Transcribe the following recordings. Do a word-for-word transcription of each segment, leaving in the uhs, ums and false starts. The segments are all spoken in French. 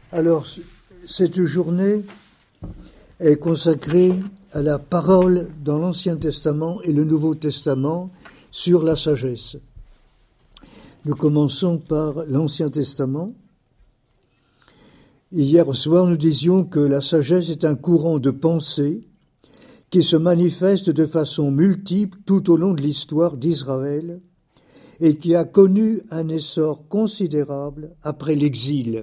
Alors, cette journée est consacrée à la parole dans l'Ancien Testament et le Nouveau Testament sur la sagesse. Nous commençons par l'Ancien Testament. Hier soir, nous disions que la sagesse est un courant de pensée qui se manifeste de façon multiple tout au long de l'histoire d'Israël et qui a connu un essor considérable après l'exil.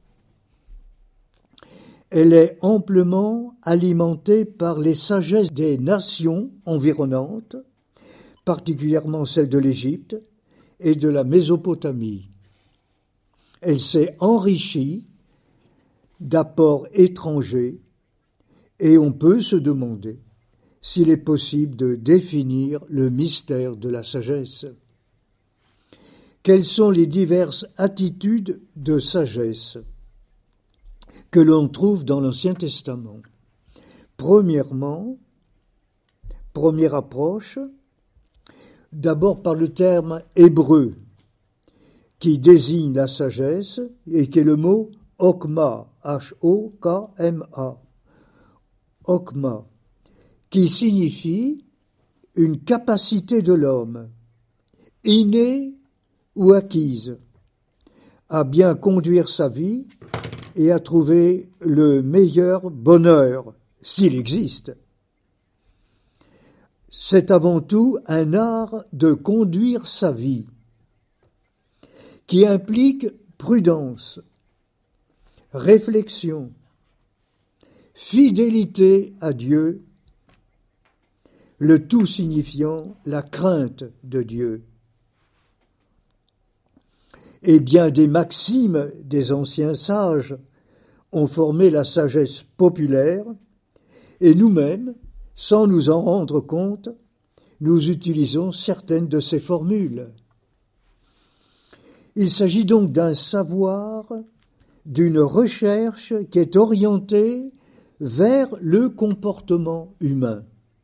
Elle est amplement alimentée par les sagesses des nations environnantes, particulièrement celles de l'Égypte et de la Mésopotamie. Elle s'est enrichie d'apports étrangers et on peut se demander s'il est possible de définir le mystère de la sagesse. Quelles sont les diverses attitudes de sagesse que l'on trouve dans l'Ancien Testament? Premièrement, première approche, d'abord par le terme hébreu qui désigne la sagesse et qui est le mot Okma, H O K M A, Okma, qui signifie une capacité de l'homme, innée ou acquise, à bien conduire sa vie et à trouver le meilleur bonheur, s'il existe. C'est avant tout un art de conduire sa vie, qui implique prudence, réflexion, fidélité à Dieu, le tout signifiant la crainte de Dieu. Et bien des maximes des anciens sages ont formé la sagesse populaire, et nous-mêmes, sans nous en rendre compte, nous utilisons certaines de ces formules. Il s'agit donc d'un savoir, d'une recherche qui est orientée vers le comportement humain.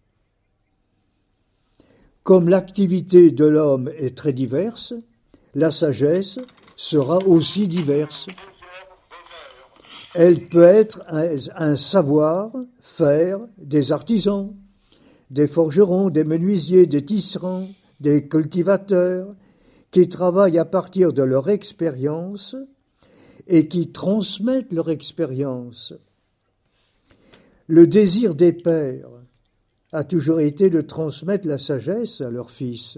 Comme l'activité de l'homme est très diverse, la sagesse sera aussi diverse. Elle peut être un, un savoir-faire des artisans, des forgerons, des menuisiers, des tisserands, des cultivateurs, qui travaillent à partir de leur expérience et qui transmettent leur expérience. Le désir des pères a toujours été de transmettre la sagesse à leurs fils.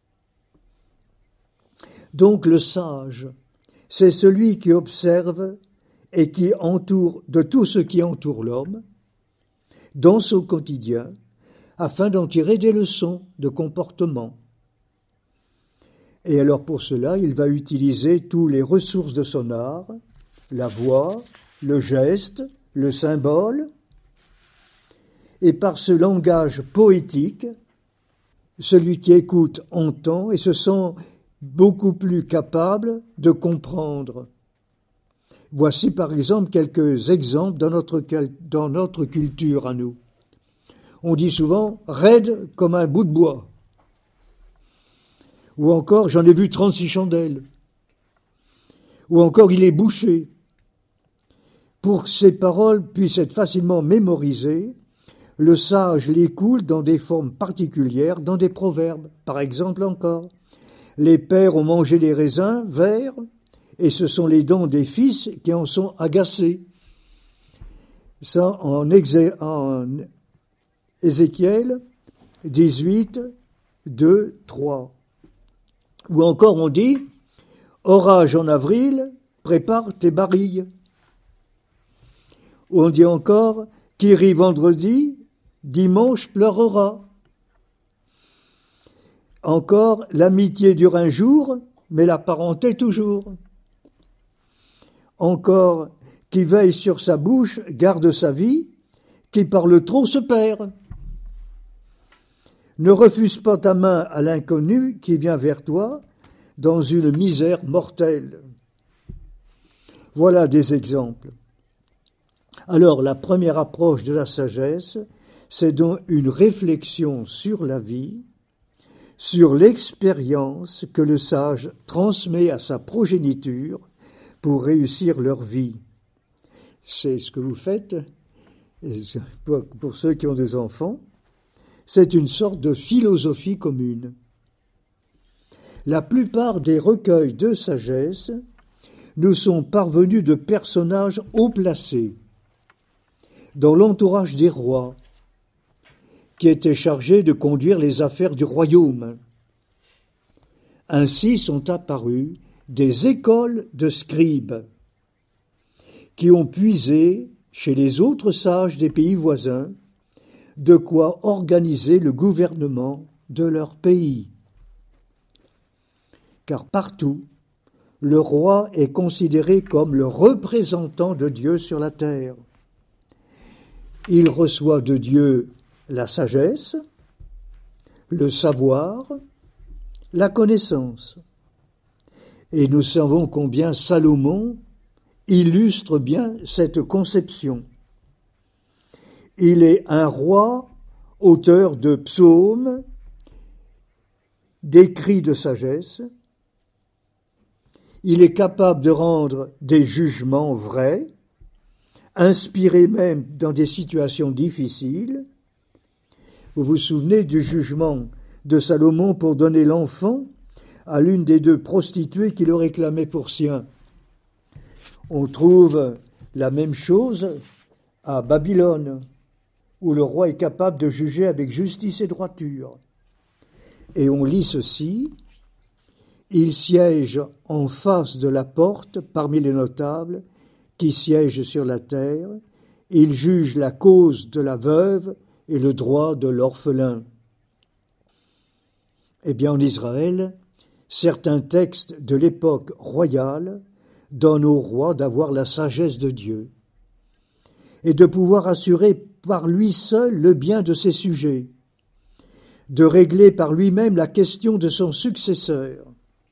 Donc le sage, c'est celui qui observe et qui entoure de tout ce qui entoure l'homme dans son quotidien, afin d'en tirer des leçons de comportement. Et alors pour cela, il va utiliser toutes les ressources de son art, la voix, le geste, le symbole, et par ce langage poétique, celui qui écoute entend et se sent beaucoup plus capable de comprendre. Voici par exemple quelques exemples dans notre, dans notre culture à nous. On dit souvent « raide comme un bout de bois » ou encore « j'en ai vu trente-six chandelles » ou encore « il est bouché ». Pour que ces paroles puissent être facilement mémorisées, le sage les coule dans des formes particulières, dans des proverbes. Par exemple encore, les pères ont mangé les raisins verts, et ce sont les dents des fils qui en sont agacés. Ça en, Exé- en Ézéchiel dix-huit, deux, trois. Ou encore on dit, orage en avril, prépare tes barilles. Ou on dit encore, qui rit vendredi, dimanche pleurera. Encore, l'amitié dure un jour, mais la parenté toujours. Encore, qui veille sur sa bouche, garde sa vie, qui parle trop se perd. Ne refuse pas ta main à l'inconnu qui vient vers toi dans une misère mortelle. Voilà des exemples. Alors, la première approche de la sagesse, c'est donc une réflexion sur la vie, sur l'expérience que le sage transmet à sa progéniture pour réussir leur vie. c'est ce que vous faites, pour, pour ceux qui ont des enfants, c'est une sorte de philosophie commune. La plupart des recueils de sagesse nous sont parvenus de personnages haut placés, dans l'entourage des rois, qui étaient chargés de conduire les affaires du royaume. Ainsi sont apparues des écoles de scribes, qui ont puisé chez les autres sages des pays voisins de quoi organiser le gouvernement de leur pays. Car partout, le roi est considéré comme le représentant de Dieu sur la terre. Il reçoit de Dieu la sagesse, le savoir, la connaissance. Et nous savons combien Salomon illustre bien cette conception. Il est un roi, auteur de psaumes, d'écrits de sagesse. Il est capable de rendre des jugements vrais, inspirés même dans des situations difficiles. Vous vous souvenez du jugement de Salomon pour donner l'enfant à l'une des deux prostituées qui le réclamait pour sien. On trouve la même chose à Babylone, où le roi est capable de juger avec justice et droiture. Et on lit ceci: il siège en face de la porte parmi les notables qui siègent sur la terre. Il juge la cause de la veuve et le droit de l'orphelin. Eh bien, en Israël, certains textes de l'époque royale donnent au roi d'avoir la sagesse de Dieu et de pouvoir assurer par lui seul le bien de ses sujets, de régler par lui-même la question de son successeur.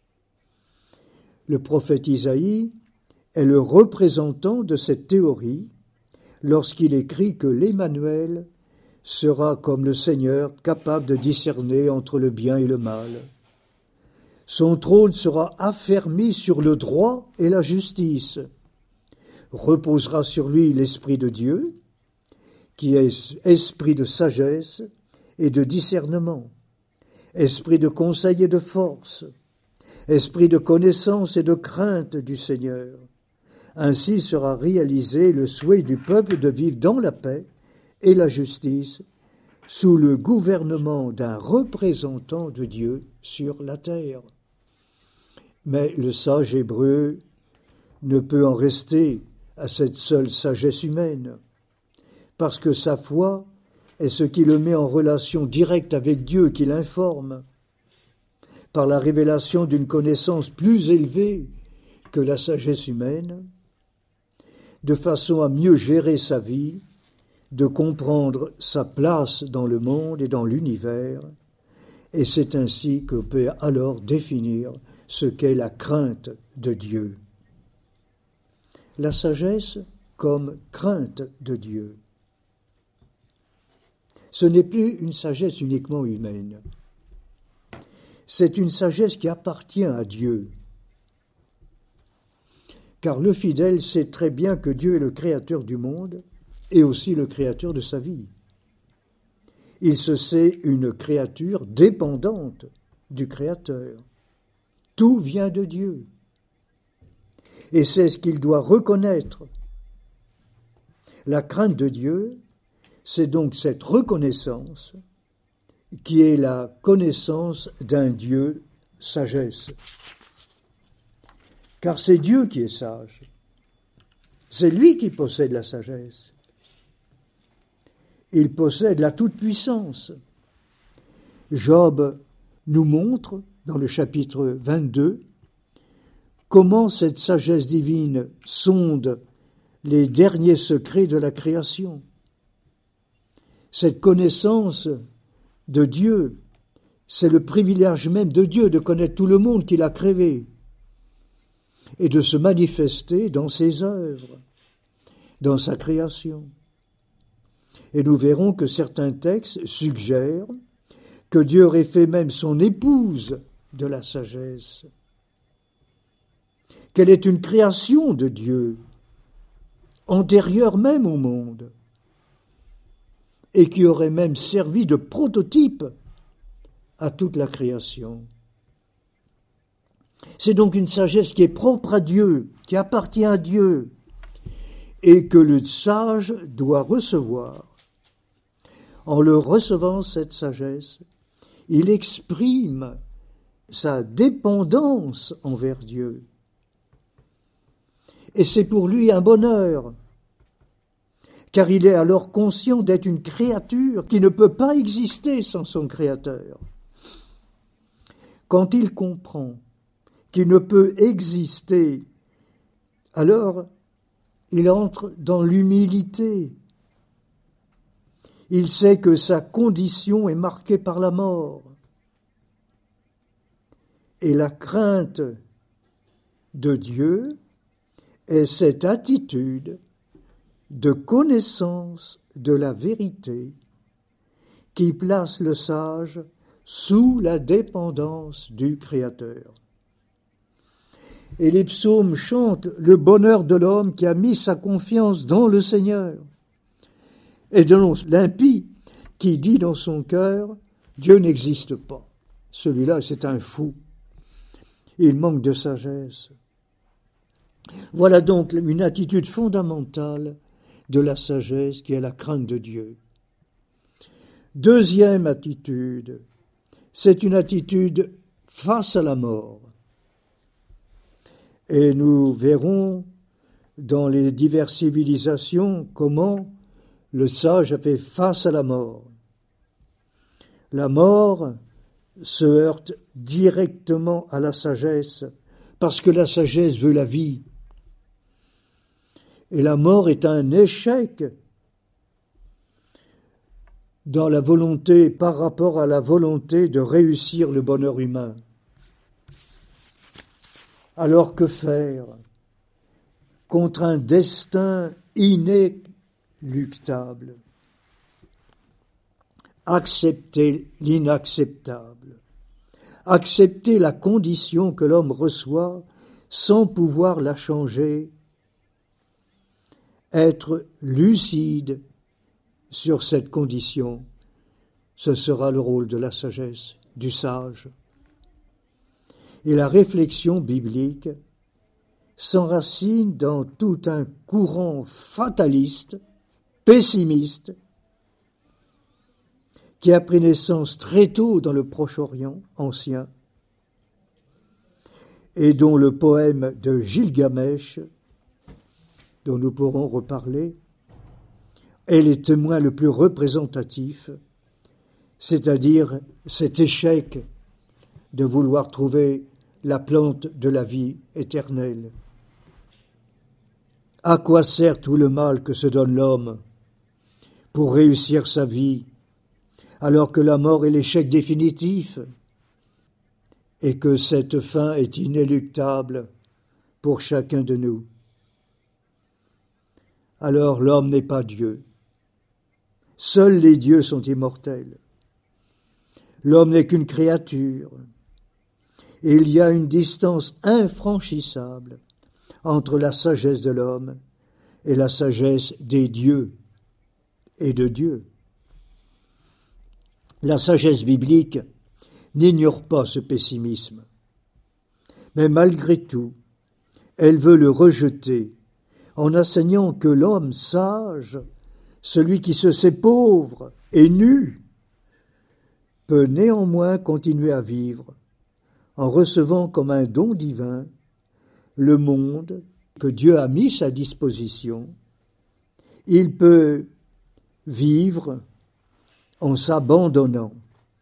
Le prophète Isaïe est le représentant de cette théorie lorsqu'il écrit que l'Emmanuel sera comme le Seigneur, capable de discerner entre le bien et le mal. Son trône sera affermi sur le droit et la justice. Reposera sur lui l'Esprit de Dieu, qui est esprit de sagesse et de discernement, esprit de conseil et de force, esprit de connaissance et de crainte du Seigneur. Ainsi sera réalisé le souhait du peuple de vivre dans la paix et la justice sous le gouvernement d'un représentant de Dieu sur la terre. Mais le sage hébreu ne peut en rester à cette seule sagesse humaine, parce que sa foi est ce qui le met en relation directe avec Dieu, qui l'informe, par la révélation d'une connaissance plus élevée que la sagesse humaine, de façon à mieux gérer sa vie, de comprendre sa place dans le monde et dans l'univers, et c'est ainsi qu'on peut alors définir ce qu'est la crainte de Dieu. La sagesse comme crainte de Dieu. Ce n'est plus une sagesse uniquement humaine. C'est une sagesse qui appartient à Dieu. Car le fidèle sait très bien que Dieu est le créateur du monde et aussi le créateur de sa vie. Il se sait une créature dépendante du Créateur. Tout vient de Dieu. Et c'est ce qu'il doit reconnaître. La crainte de Dieu, c'est donc cette reconnaissance qui est la connaissance d'un Dieu sagesse. Car c'est Dieu qui est sage. C'est lui qui possède la sagesse. Il possède la toute-puissance. Job nous montre, dans le chapitre vingt-deux, comment cette sagesse divine sonde les derniers secrets de la création. Cette connaissance de Dieu, c'est le privilège même de Dieu de connaître tout le monde qu'il a créé et de se manifester dans ses œuvres, dans sa création. Et nous verrons que certains textes suggèrent que Dieu aurait fait même son épouse de la sagesse, qu'elle est une création de Dieu, antérieure même au monde, et qui aurait même servi de prototype à toute la création. C'est donc une sagesse qui est propre à Dieu, qui appartient à Dieu, et que le sage doit recevoir. En le recevant, cette sagesse, il exprime sa dépendance envers Dieu. Et c'est pour lui un bonheur, car il est alors conscient d'être une créature qui ne peut pas exister sans son Créateur. Quand il comprend qu'il ne peut exister, alors il entre dans l'humilité. Il sait que sa condition est marquée par la mort. Et la crainte de Dieu est cette attitude de connaissance de la vérité qui place le sage sous la dépendance du Créateur. Et les psaumes chantent le bonheur de l'homme qui a mis sa confiance dans le Seigneur. Et de l'impie qui dit dans son cœur « Dieu n'existe pas ». Celui-là, c'est un fou. Il manque de sagesse. Voilà donc une attitude fondamentale de la sagesse qui est la crainte de Dieu. Deuxième attitude, c'est une attitude face à la mort. Et nous verrons dans les diverses civilisations comment le sage a fait face à la mort. La mort se heurte directement à la sagesse, parce que la sagesse veut la vie. Et la mort est un échec dans la volonté, par rapport à la volonté de réussir le bonheur humain. Alors que faire contre un destin inéluctable? Accepter l'inacceptable, accepter la condition que l'homme reçoit sans pouvoir la changer, être lucide sur cette condition, ce sera le rôle de la sagesse, du sage. Et la réflexion biblique s'enracine dans tout un courant fataliste, pessimiste, qui a pris naissance très tôt dans le Proche-Orient ancien, et dont le poème de Gilgamesh, dont nous pourrons reparler, est le témoin le plus représentatif, c'est-à-dire cet échec de vouloir trouver la plante de la vie éternelle. À quoi sert tout le mal que se donne l'homme pour réussir sa vie, alors que la mort est l'échec définitif et que cette fin est inéluctable pour chacun de nous? Alors l'homme n'est pas Dieu. Seuls les dieux sont immortels. L'homme n'est qu'une créature. Et il y a une distance infranchissable entre la sagesse de l'homme et la sagesse des dieux et de Dieu. La sagesse biblique n'ignore pas ce pessimisme, mais malgré tout, elle veut le rejeter en enseignant que l'homme sage, celui qui se sait pauvre et nu, peut néanmoins continuer à vivre en recevant comme un don divin le monde que Dieu a mis à disposition. Il peut vivre en s'abandonnant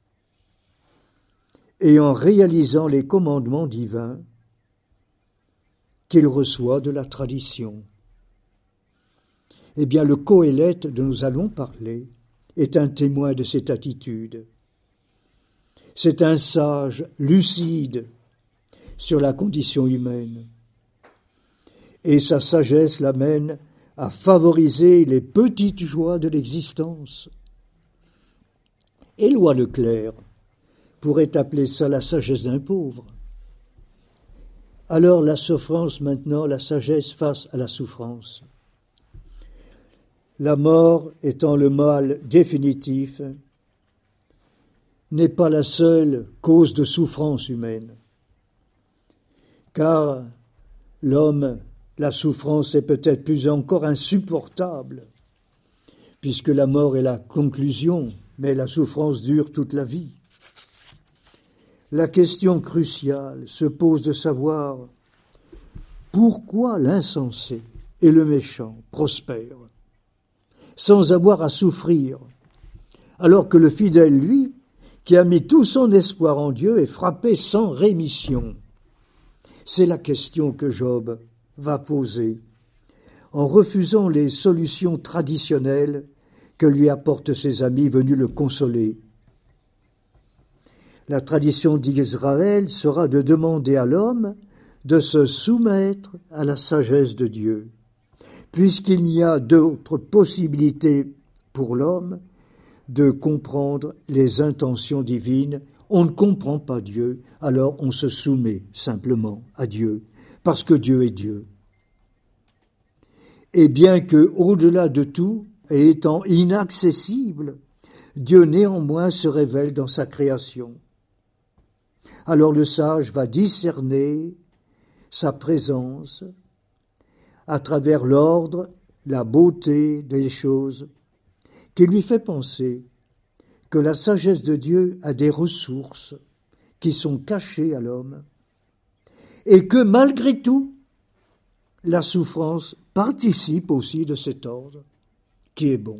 et en réalisant les commandements divins qu'il reçoit de la tradition. Eh bien, le Qoélète dont nous allons parler est un témoin de cette attitude. C'est un sage lucide sur la condition humaine. Et sa sagesse l'amène à favoriser les petites joies de l'existence. Éloi Leclerc pourrait appeler ça la sagesse d'un pauvre. Alors la souffrance maintenant, la sagesse face à la souffrance. la mort étant le mal définitif, n'est pas la seule cause de souffrance humaine. Car l'homme, la souffrance est peut-être plus encore insupportable, puisque la mort est la conclusion, mais la souffrance dure toute la vie. La question cruciale se pose de savoir pourquoi l'insensé et le méchant prospèrent, sans avoir à souffrir, alors que le fidèle, lui, qui a mis tout son espoir en Dieu, est frappé sans rémission. C'est la question que Job va poser, en refusant les solutions traditionnelles que lui apportent ses amis venus le consoler. La tradition d'Israël sera de demander à l'homme de se soumettre à la sagesse de Dieu, puisqu'il n'y a d'autre possibilité pour l'homme de comprendre les intentions divines. On ne comprend pas Dieu, alors on se soumet simplement à Dieu, parce que Dieu est Dieu. Et bien que, au-delà de tout, et étant inaccessible, Dieu néanmoins se révèle dans sa création. Alors le sage va discerner sa présence à travers l'ordre, la beauté des choses, qui lui fait penser que la sagesse de Dieu a des ressources qui sont cachées à l'homme et que malgré tout, la souffrance participe aussi de cet ordre qui est bon.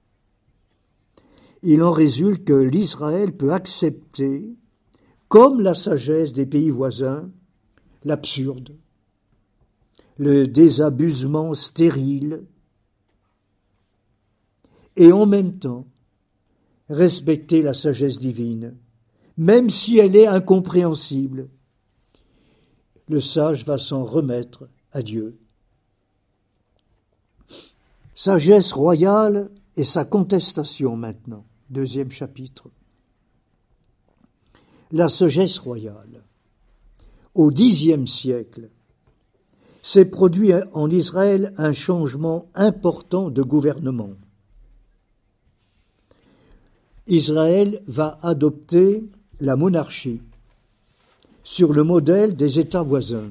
Il en résulte que l'Israël peut accepter, comme la sagesse des pays voisins, l'absurde, le désabusement stérile, et en même temps respecter la sagesse divine, même si elle est incompréhensible. Le sage va s'en remettre à Dieu. Sagesse royale et sa contestation maintenant, deuxième chapitre. La sagesse royale, au dixième siècle, s'est produit en Israël un changement important de gouvernement. Israël va adopter la monarchie sur le modèle des États voisins.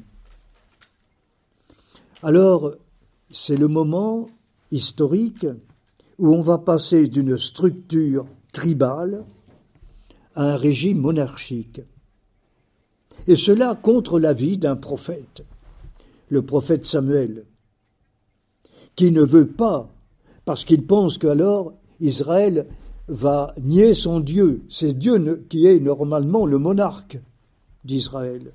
Alors, c'est le moment historique où on va passer d'une structure tribale à un régime monarchique. Et cela contre l'avis d'un prophète, le prophète Samuel, qui ne veut pas, parce qu'il pense qu'alors Israël va nier son Dieu. C'est Dieu qui est normalement le monarque d'Israël.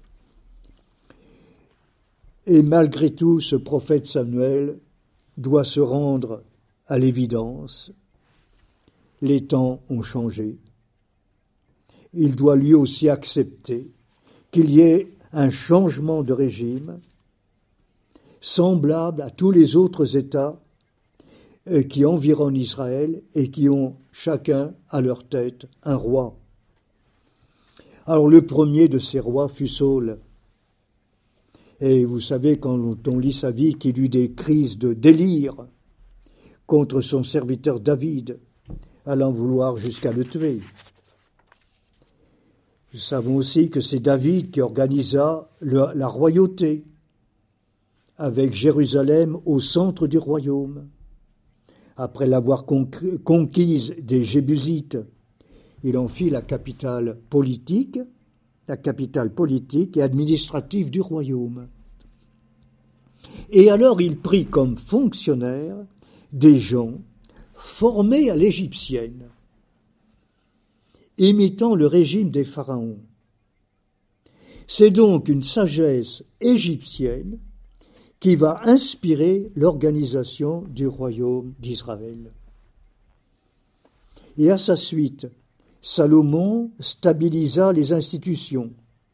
Et malgré tout, ce prophète Samuel doit se rendre à l'évidence. Les temps ont changé. Il doit lui aussi accepter qu'il y ait un changement de régime semblable à tous les autres États qui environnent Israël et qui ont chacun à leur tête un roi. Alors le premier de ces rois fut Saül. Et vous savez, quand on lit sa vie, qu'il eut des crises de délire contre son serviteur David, allant vouloir jusqu'à le tuer. Nous savons aussi que c'est David qui organisa le, la royauté, avec Jérusalem au centre du royaume. Après l'avoir conquise des Jébusites, il en fit la capitale politique, la capitale politique et administrative du royaume. Et alors il prit comme fonctionnaires des gens formés à l'égyptienne, imitant le régime des pharaons. C'est donc une sagesse égyptienne qui va inspirer l'organisation du royaume d'Israël. Et à sa suite, Salomon stabilisa les institutions.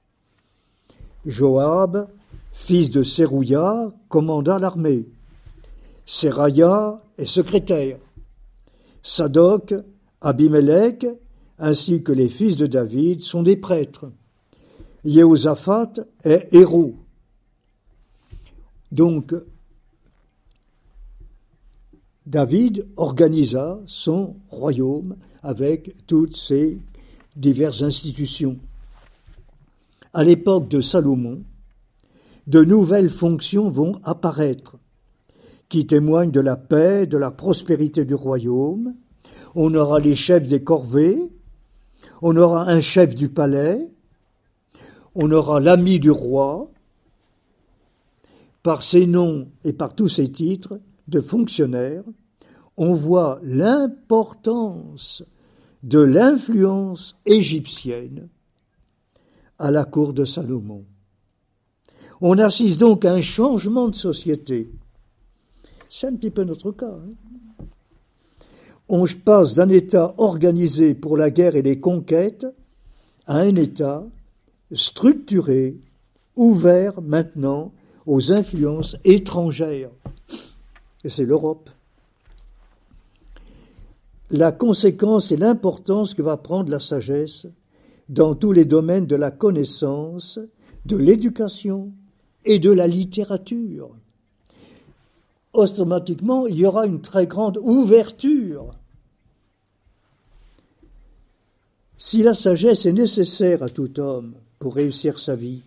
Joab, fils de Sérouia, commanda l'armée. Seraya est secrétaire. Sadoc, Abimelech, ainsi que les fils de David sont des prêtres. Jéhosaphat est héros. Donc, David organisa son royaume avec toutes ses diverses institutions. À l'époque de Salomon, de nouvelles fonctions vont apparaître, qui témoignent de la paix, de la prospérité du royaume. On aura les chefs des corvées, on aura un chef du palais, on aura l'ami du roi. Par ces noms et par tous ces titres de fonctionnaires, on voit l'importance de l'influence égyptienne à la cour de Salomon. On assiste donc à un changement de société. C'est un petit peu notre cas. Hein. On passe d'un État organisé pour la guerre et les conquêtes à un État structuré, ouvert maintenant aux influences étrangères. Et c'est l'Europe. La conséquence et l'importance que va prendre la sagesse dans tous les domaines de la connaissance, de l'éducation et de la littérature. Automatiquement, il y aura une très grande ouverture. Si la sagesse est nécessaire à tout homme pour réussir sa vie,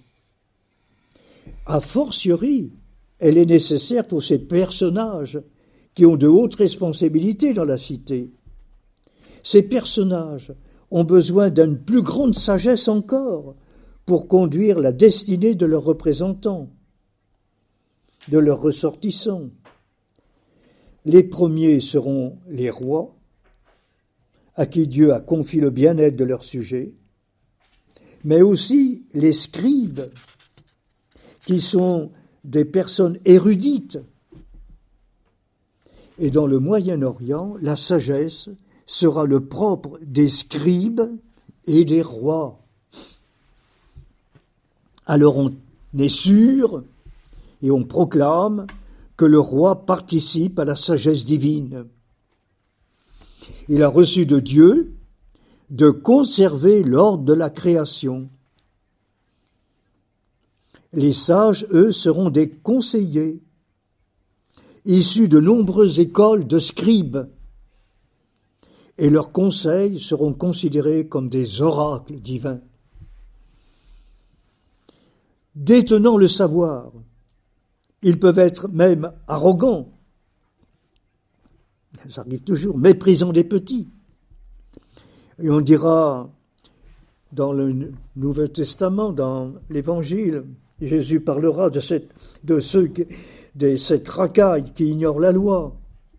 a fortiori, elle est nécessaire pour ces personnages qui ont de hautes responsabilités dans la cité. Ces personnages ont besoin d'une plus grande sagesse encore pour conduire la destinée de leurs représentants, de leurs ressortissants. Les premiers seront les rois, à qui Dieu a confié le bien-être de leurs sujets, mais aussi les scribes, qui sont des personnes érudites. Et dans le Moyen-Orient, la sagesse sera le propre des scribes et des rois. Alors on est sûr et on proclame que le roi participe à la sagesse divine. Il a reçu de Dieu de conserver l'ordre de la création. Les sages, eux, seront des conseillers, issus de nombreuses écoles de scribes, et leurs conseils seront considérés comme des oracles divins. Détenant le savoir, ils peuvent être même arrogants, ça arrive toujours, méprisant des petits. Et on dira, dans le Nouveau Testament, dans l'Évangile, Jésus parlera de, cette, de ceux, qui, de cette racaille qui ignorent la loi.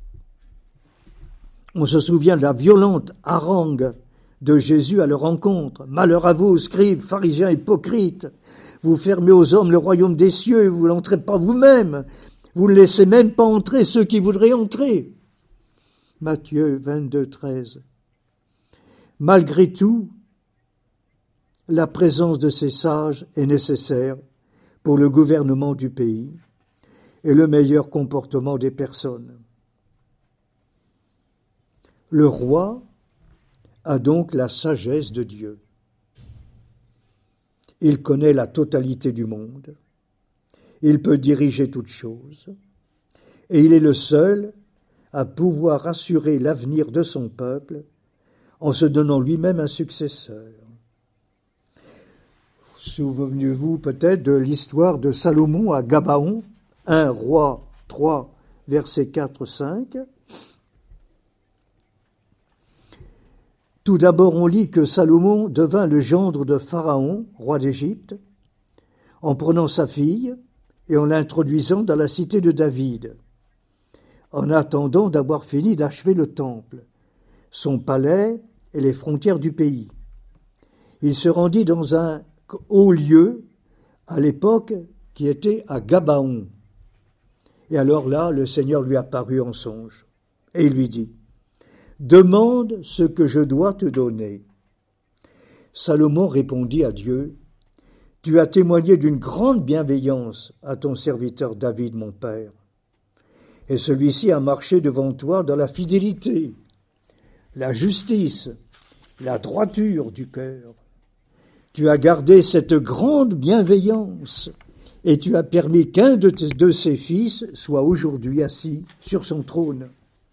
On se souvient de la violente harangue de Jésus à leur rencontre. Malheur à vous, scribes, pharisiens, hypocrites. Vous fermez aux hommes le royaume des cieux, vous n'entrez pas vous-même. Vous ne laissez même pas entrer ceux qui voudraient entrer. Matthieu vingt-deux, treize. Malgré tout, la présence de ces sages est nécessaire pour le gouvernement du pays et le meilleur comportement des personnes. Le roi a donc la sagesse de Dieu. Il connaît la totalité du monde. Il peut diriger toutes choses. Et il est le seul à pouvoir assurer l'avenir de son peuple en se donnant lui-même un successeur. Souvenez-vous peut-être de l'histoire de Salomon à Gabaon, un roi trois, versets quatre cinq. Tout d'abord, on lit que Salomon devint le gendre de Pharaon, roi d'Égypte, en prenant sa fille et en l'introduisant dans la cité de David, en attendant d'avoir fini d'achever le temple, son palais et les frontières du pays. Il se rendit dans un haut lieu, à l'époque, qui était à Gabaon. Et alors là, le Seigneur lui apparut en songe, et il lui dit, « Demande ce que je dois te donner. » Salomon répondit à Dieu, « Tu as témoigné d'une grande bienveillance à ton serviteur David, mon père. Et celui-ci a marché devant toi dans la fidélité, la justice, la droiture du cœur. Tu as gardé cette grande bienveillance et tu as permis qu'un de, tes, de ses fils soit aujourd'hui assis sur son trône.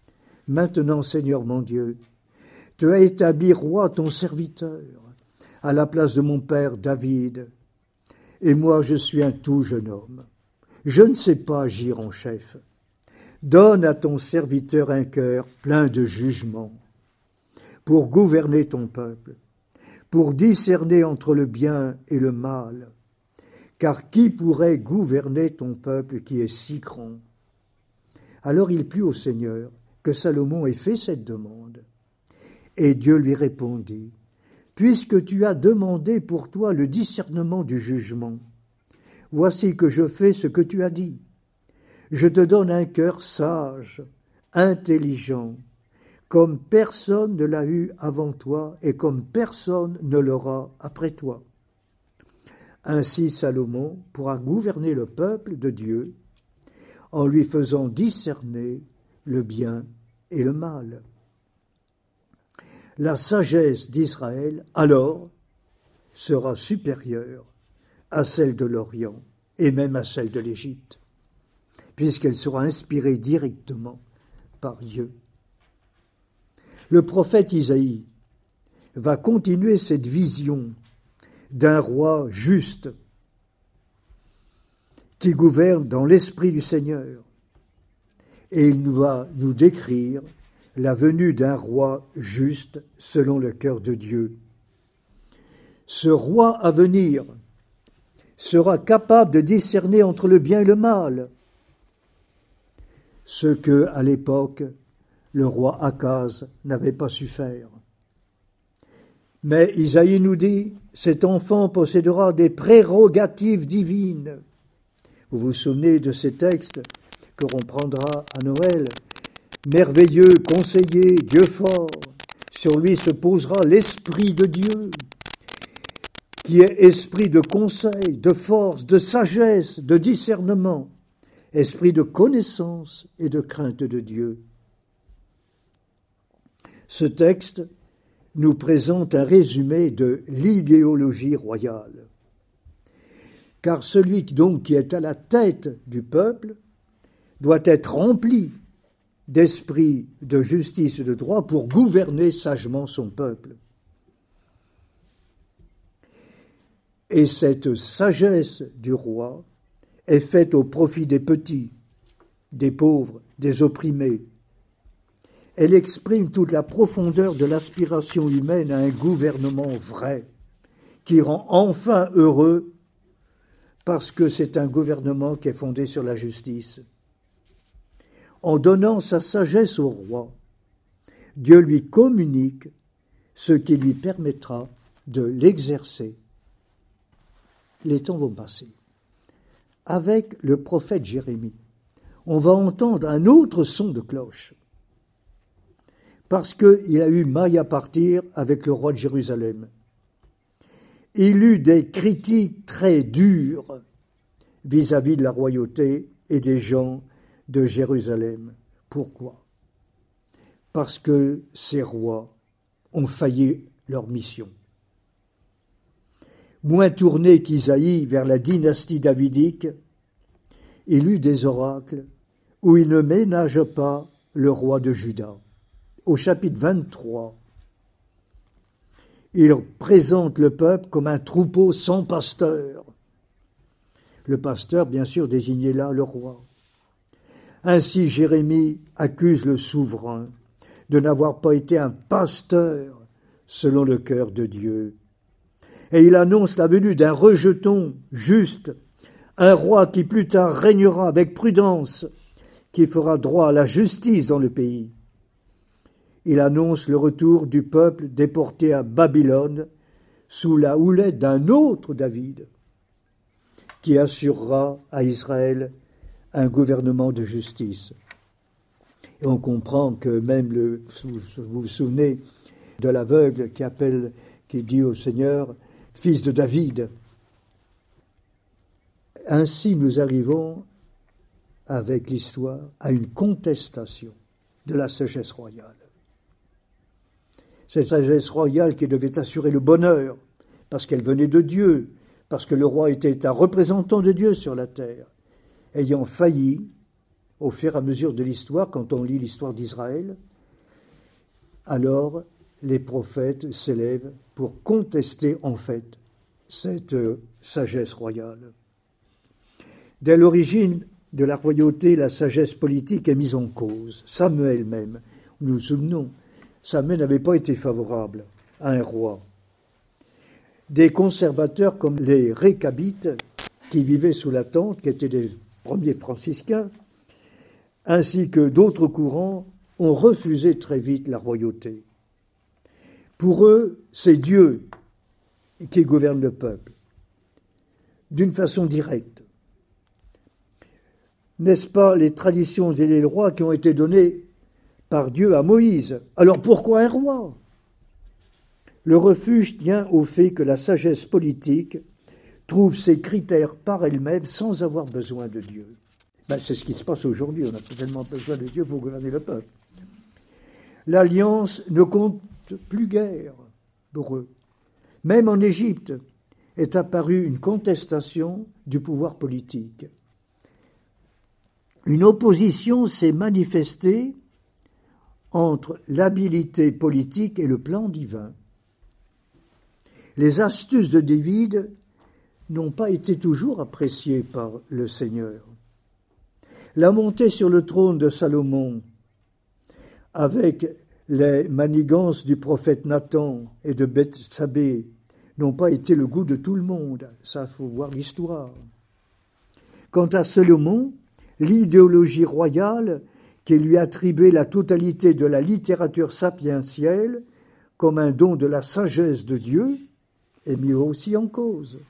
Maintenant, Seigneur mon Dieu, tu as établi roi ton serviteur, à la place de mon père David. Et moi, je suis un tout jeune homme. Je ne sais pas agir en chef. Donne à ton serviteur un cœur plein de jugement, pour gouverner ton peuple, pour discerner entre le bien et le mal. Car qui pourrait gouverner ton peuple qui est si grand? Alors il plut au Seigneur que Salomon ait fait cette demande. Et Dieu lui répondit, « Puisque tu as demandé pour toi le discernement du jugement, voici que je fais ce que tu as dit. Je te donne un cœur sage, intelligent, comme personne ne l'a eu avant toi et comme personne ne l'aura après toi. » Ainsi Salomon pourra gouverner le peuple de Dieu en lui faisant discerner le bien et le mal. La sagesse d'Israël, alors, sera supérieure à celle de l'Orient et même à celle de l'Égypte, puisqu'elle sera inspirée directement par Dieu. Le prophète Isaïe va continuer cette vision d'un roi juste qui gouverne dans l'esprit du Seigneur. Et il va nous décrire la venue d'un roi juste selon le cœur de Dieu. Ce roi à venir sera capable de discerner entre le bien et le mal, ce que, à l'époque, le roi Akaz n'avait pas su faire. Mais Isaïe nous dit, cet enfant possédera des prérogatives divines. Vous vous souvenez de ces textes que l'on prendra à Noël. Merveilleux, conseiller, Dieu fort, sur lui se posera l'Esprit de Dieu, qui est esprit de conseil, de force, de sagesse, de discernement, esprit de connaissance et de crainte de Dieu. Ce texte nous présente un résumé de l'idéologie royale. Car celui donc qui est à la tête du peuple doit être rempli d'esprit de justice et de droit pour gouverner sagement son peuple. Et cette sagesse du roi est faite au profit des petits, des pauvres, des opprimés. Elle exprime toute la profondeur de l'aspiration humaine à un gouvernement vrai, qui rend enfin heureux parce que c'est un gouvernement qui est fondé sur la justice. En donnant sa sagesse au roi, Dieu lui communique ce qui lui permettra de l'exercer. Les temps vont passer. Avec le prophète Jérémie, on va entendre un autre son de cloche, parce qu'il a eu maille à partir avec le roi de Jérusalem. Il eut des critiques très dures vis-à-vis de la royauté et des gens de Jérusalem. Pourquoi? Parce que ces rois ont failli leur mission. Moins tourné qu'Isaïe vers la dynastie davidique, il eut des oracles où il ne ménage pas le roi de Juda. Au chapitre vingt-trois, il présente le peuple comme un troupeau sans pasteur. Le pasteur, bien sûr, désignait là le roi. Ainsi, Jérémie accuse le souverain de n'avoir pas été un pasteur selon le cœur de Dieu. Et il annonce la venue d'un rejeton juste, un roi qui plus tard régnera avec prudence, qui fera droit à la justice dans le pays. Il annonce le retour du peuple déporté à Babylone sous la houlette d'un autre David, qui assurera à Israël un gouvernement de justice. Et on comprend que même, le, vous vous souvenez de l'aveugle qui appelle, qui dit au Seigneur, « Fils de David ». Ainsi nous arrivons, avec l'histoire, à une contestation de la sagesse royale. Cette sagesse royale qui devait assurer le bonheur, parce qu'elle venait de Dieu, parce que le roi était un représentant de Dieu sur la terre, ayant failli, au fur et à mesure de l'histoire, quand on lit l'histoire d'Israël, Alors, les prophètes s'élèvent pour contester en fait cette euh, sagesse royale. Dès l'origine de la royauté, la sagesse politique est mise en cause. Samuel même, nous nous souvenons, Samuel n'avait pas été favorable à un roi. Des conservateurs comme les Récabites, qui vivaient sous la tente, qui étaient des premiers franciscains, ainsi que d'autres courants, ont refusé très vite la royauté. Pour eux, c'est Dieu qui gouverne le peuple, d'une façon directe. N'est-ce pas les traditions et les lois qui ont été données par Dieu à Moïse? Alors pourquoi un roi? Le refuge tient au fait que la sagesse politique trouve ses critères par elle-même sans avoir besoin de Dieu. Ben, c'est ce qui se passe aujourd'hui, on n'a pas tellement besoin de Dieu pour gouverner le peuple. L'alliance ne compte plus guère pour eux. Même en Égypte est apparue une contestation du pouvoir politique. Une opposition s'est manifestée entre l'habileté politique et le plan divin. Les astuces de David n'ont pas été toujours appréciées par le Seigneur. La montée sur le trône de Salomon, avec les manigances du prophète Nathan et de Bethsabée, n'ont pas été le goût de tout le monde. Ça, il faut voir l'histoire. Quant à Salomon, l'idéologie royale qui lui attribuait la totalité de la littérature sapientielle comme un don de la sagesse de Dieu est mis aussi en cause.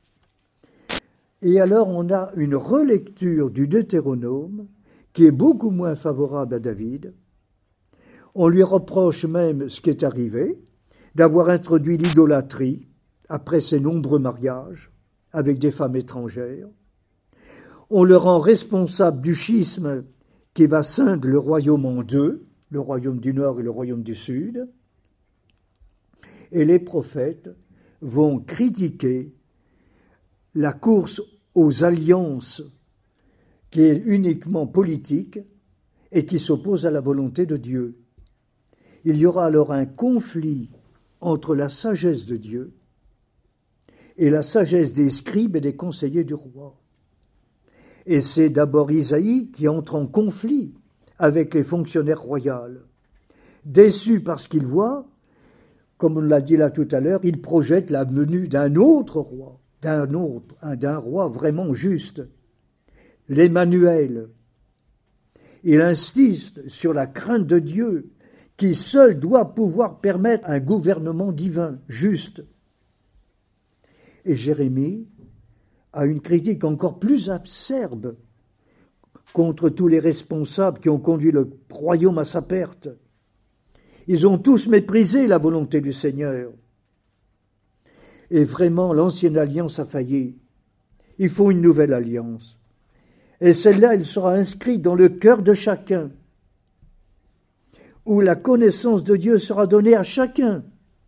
Et alors on a une relecture du Deutéronome qui est beaucoup moins favorable à David. On lui reproche même ce qui est arrivé, d'avoir introduit l'idolâtrie après ses nombreux mariages avec des femmes étrangères. On le rend responsable du schisme qui va scindre le royaume en deux, le royaume du Nord et le royaume du Sud. Et les prophètes vont critiquer la course aux alliances qui est uniquement politique et qui s'oppose à la volonté de Dieu. Il y aura alors un conflit entre la sagesse de Dieu et la sagesse des scribes et des conseillers du roi. Et c'est d'abord Isaïe qui entre en conflit avec les fonctionnaires royaux. Déçu parce qu'il voit, comme on l'a dit là tout à l'heure, il projette la venue d'un autre roi, d'un autre, d'un roi vraiment juste, l'Emmanuel. Il insiste sur la crainte de Dieu, qui seul doit pouvoir permettre un gouvernement divin, juste. Et Jérémie a une critique encore plus acerbe contre tous les responsables qui ont conduit le royaume à sa perte. Ils ont tous méprisé la volonté du Seigneur. Et vraiment, l'ancienne alliance a failli. Il faut une nouvelle alliance. Et celle-là, elle sera inscrite dans le cœur de chacun, où la connaissance de Dieu sera donnée à chacun.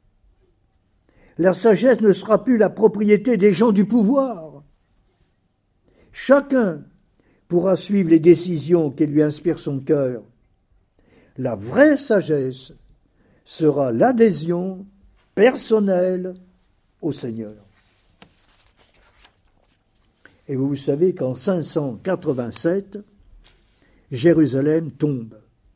La sagesse ne sera plus la propriété des gens du pouvoir. Chacun pourra suivre les décisions qui lui inspirent son cœur. La vraie sagesse sera l'adhésion personnelle au Seigneur. Et vous savez qu'en cinq cent quatre-vingt-sept, Jérusalem tombe.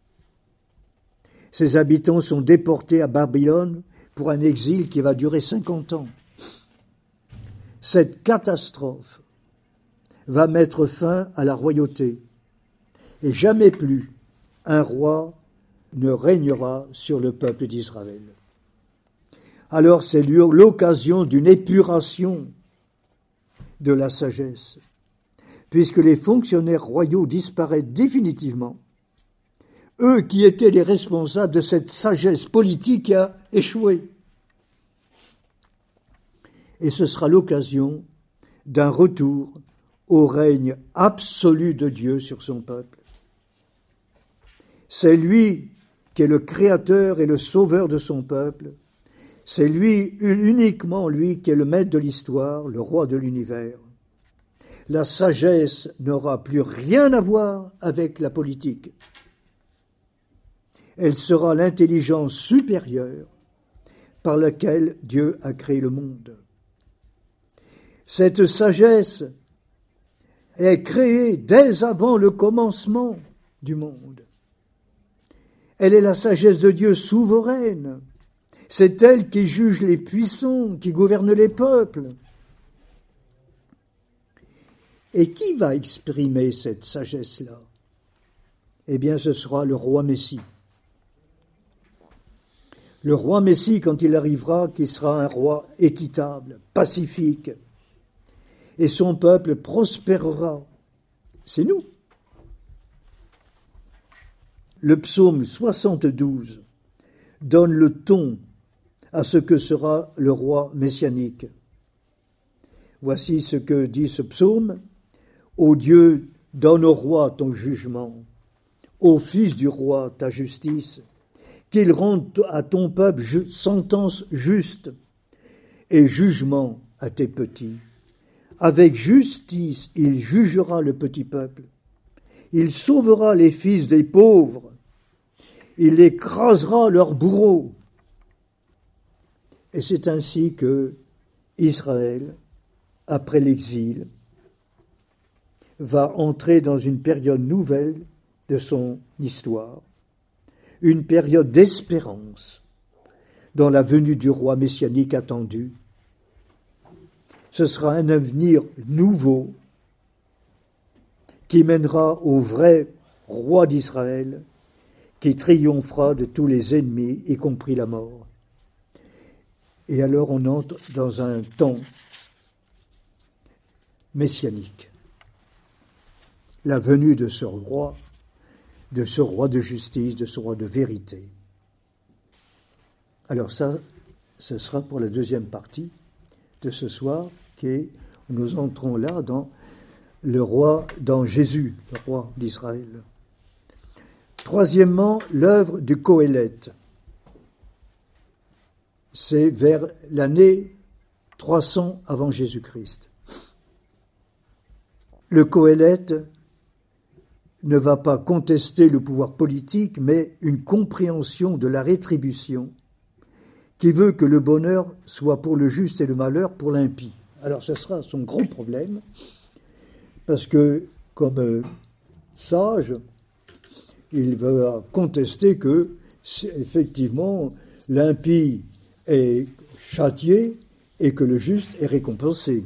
Ses habitants sont déportés à Babylone pour un exil qui va durer cinquante ans. Cette catastrophe va mettre fin à la royauté. Et jamais plus un roi ne régnera sur le peuple d'Israël. Alors c'est l'occasion d'une épuration de la sagesse, puisque les fonctionnaires royaux disparaissent définitivement, eux qui étaient les responsables de cette sagesse politique qui a échoué. Et ce sera l'occasion d'un retour au règne absolu de Dieu sur son peuple. C'est lui qui est le créateur et le sauveur de son peuple. C'est lui, uniquement lui, qui est le maître de l'histoire, le roi de l'univers. La sagesse n'aura plus rien à voir avec la politique. Elle sera l'intelligence supérieure par laquelle Dieu a créé le monde. Cette sagesse est créée dès avant le commencement du monde. Elle est la sagesse de Dieu souveraine. C'est elle qui juge les puissants, qui gouverne les peuples. Et qui va exprimer cette sagesse-là? Eh bien, ce sera le roi Messie. Le roi Messie, quand il arrivera, qui sera un roi équitable, pacifique, et son peuple prospérera. C'est nous. Le psaume soixante-douze donne le ton à ce que sera le roi messianique. Voici ce que dit ce psaume. Ô Dieu, donne au roi ton jugement, au fils du roi ta justice, qu'il rende à ton peuple ju- sentence juste et jugement à tes petits. Avec justice, il jugera le petit peuple. Il sauvera les fils des pauvres. Il écrasera leurs bourreaux. Et c'est ainsi que Israël, après l'exil, va entrer dans une période nouvelle de son histoire, une période d'espérance dans la venue du roi messianique attendu. Ce sera un avenir nouveau qui mènera au vrai roi d'Israël, qui triomphera de tous les ennemis, y compris la mort. Et alors on entre dans un temps messianique. La venue de ce roi, de ce roi de justice, de ce roi de vérité. Alors ça, ce sera pour la deuxième partie de ce soir, qui est, nous entrons là dans le roi, dans Jésus, le roi d'Israël. Troisièmement, l'œuvre du Qoéleth. C'est vers l'année trois cents avant Jésus-Christ. Le Qoéleth ne va pas contester le pouvoir politique, mais une compréhension de la rétribution qui veut que le bonheur soit pour le juste et le malheur pour l'impie. Alors ce sera son gros problème, parce que comme euh, sage, il va contester que effectivement l'impie est châtié et que le juste est récompensé.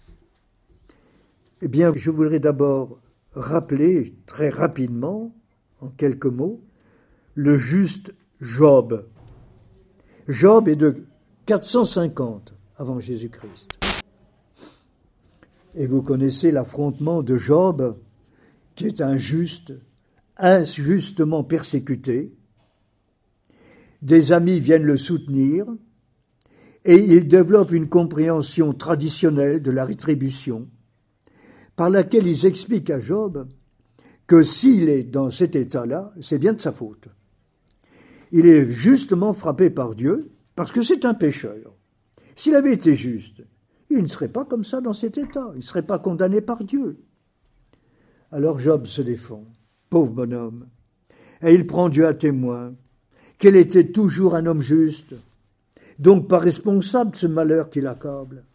Eh bien, je voudrais d'abord rappeler très rapidement, en quelques mots, le juste Job. Job est de quatre cent cinquante avant Jésus-Christ. Et vous connaissez l'affrontement de Job, qui est injuste, injustement persécuté. Des amis viennent le soutenir et il développe une compréhension traditionnelle de la rétribution, par laquelle ils expliquent à Job que s'il est dans cet état-là, c'est bien de sa faute. Il est justement frappé par Dieu parce que c'est un pécheur. S'il avait été juste, il ne serait pas comme ça dans cet état, il ne serait pas condamné par Dieu. Alors Job se défend, pauvre bonhomme, et il prend Dieu à témoin, qu'il était toujours un homme juste, donc pas responsable de ce malheur qui l'accable.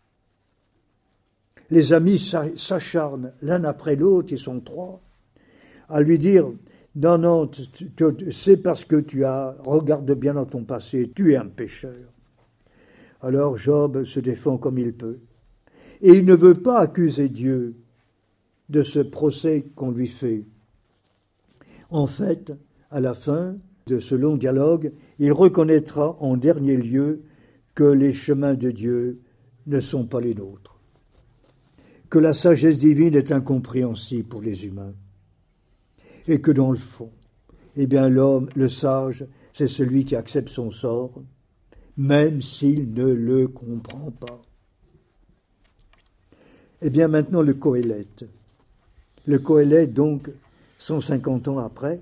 Les amis s'acharnent l'un après l'autre, ils sont trois, à lui dire « Non, non, c'est parce que tu as, regarde bien dans ton passé, tu es un pécheur. » Alors Job se défend comme il peut. Et il ne veut pas accuser Dieu de ce procès qu'on lui fait. En fait, à la fin de ce long dialogue, il reconnaîtra en dernier lieu que les chemins de Dieu ne sont pas les nôtres, que la sagesse divine est incompréhensible pour les humains, et que dans le fond, eh bien l'homme, le sage, c'est celui qui accepte son sort, même s'il ne le comprend pas. Eh bien maintenant le Qoéleth. Le Qoéleth, donc, cent cinquante ans après.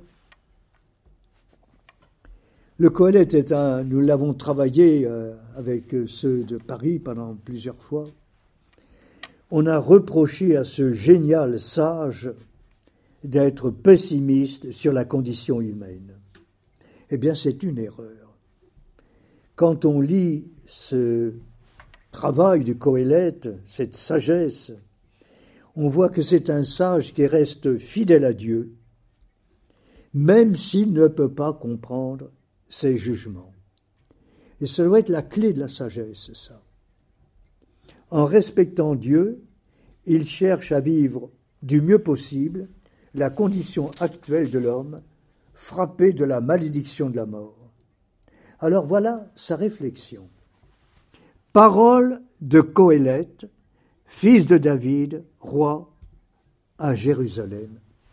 Le Qoéleth est un, nous l'avons travaillé euh, avec ceux de Paris pendant plusieurs fois. On a reproché à ce génial sage d'être pessimiste sur la condition humaine. Eh bien, c'est une erreur. Quand on lit ce travail du Qoélète, cette sagesse, on voit que c'est un sage qui reste fidèle à Dieu, même s'il ne peut pas comprendre ses jugements. Et ça doit être la clé de la sagesse, ça. En respectant Dieu, il cherche à vivre du mieux possible la condition actuelle de l'homme, frappé de la malédiction de la mort. Alors voilà sa réflexion. Parole de Qoélète, fils de David, roi à Jérusalem.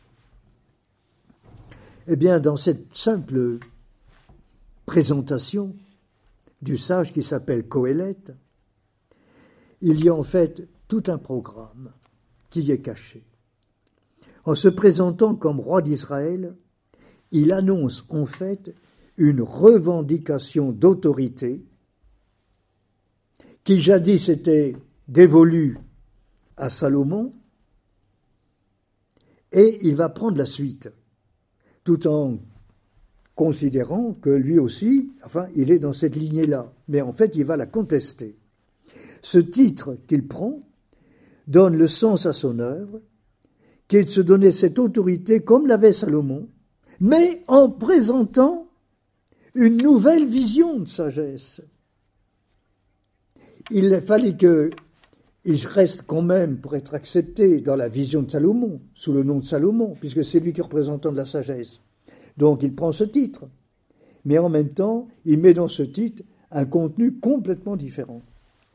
Eh bien, dans cette simple présentation du sage qui s'appelle Qoélète, il y a en fait tout un programme qui y est caché. En se présentant comme roi d'Israël, il annonce en fait une revendication d'autorité qui jadis était dévolue à Salomon, et il va prendre la suite, tout en considérant que lui aussi, enfin, il est dans cette lignée-là, mais en fait, il va la contester. Ce titre qu'il prend donne le sens à son œuvre, qui est de se donner cette autorité comme l'avait Salomon, mais en présentant une nouvelle vision de sagesse. Il fallait qu'il reste quand même, pour être accepté dans la vision de Salomon, sous le nom de Salomon, puisque c'est lui qui est représentant de la sagesse. Donc il prend ce titre, mais en même temps, il met dans ce titre un contenu complètement différent.